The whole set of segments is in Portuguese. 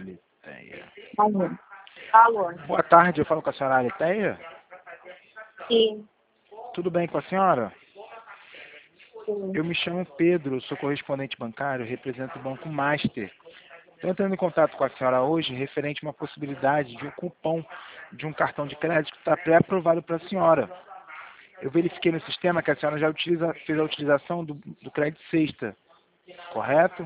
Alitéia. Alô. Boa tarde, eu falo com a senhora Alitéia? Sim. Tudo bem com a senhora? Sim. Eu me chamo Pedro, sou correspondente bancário, represento o Banco Master. Estou entrando em contato com a senhora hoje referente a uma possibilidade de um cupom de um cartão de crédito que está pré-aprovado para a senhora. Eu verifiquei no sistema que a senhora já fez a utilização do crédito sexta, correto?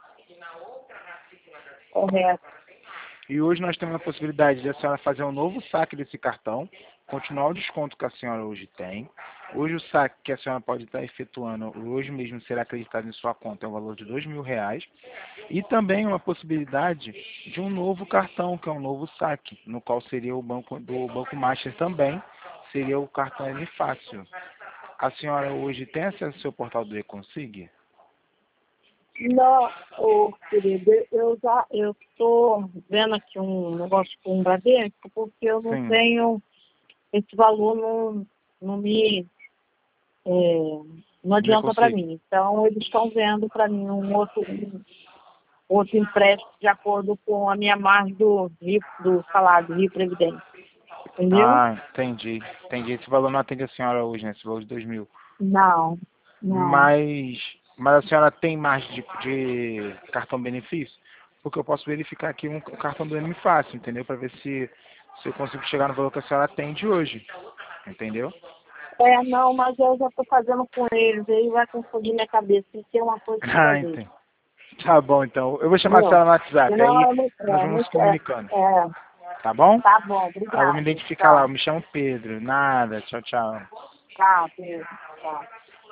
Correto. E hoje nós temos a possibilidade de a senhora fazer um novo saque desse cartão, continuar o desconto que a senhora hoje tem. Hoje o saque que a senhora pode estar efetuando, hoje mesmo será acreditado em sua conta, é um valor de R$ 2.000. E também uma possibilidade de um novo cartão, que é um novo saque, no qual seria o banco do Banco Master também, seria o cartão M Fácil. A senhora hoje tem acesso ao seu portal do E-Consig? Não, ô, querido, eu estou vendo aqui um negócio com o Bradesco, porque eu não Sim. tenho, esse valor não adianta para E-Consig. mim. Então, eles estão vendo para mim outro empréstimo de acordo com a minha margem do salário, do Rio Previdência. Entendeu? Ah, entendi. Entendi. Esse valor não atende a senhora hoje, né? Esse valor de 2.000. Não, não. Mas a senhora tem margem de cartão benefício? Porque eu posso verificar aqui um cartão do M Fácil, entendeu? Para ver se eu consigo chegar no valor que a senhora atende hoje. Entendeu? Não, mas eu já estou fazendo com eles, aí vai confundir minha cabeça, tem que ter uma coisa de Ah, fazer. entendi. Tá bom, então. Eu vou chamar a Entendeu? senhora no WhatsApp, Senão aí é muito, nós vamos nos comunicando. é, Tá bom? tá bom, Aí eu vou me obrigado. identificar lá. Eu Tchau. me chamo Pedro. Nada. Tchau, tchau. Tchau, Pedro. Tchau.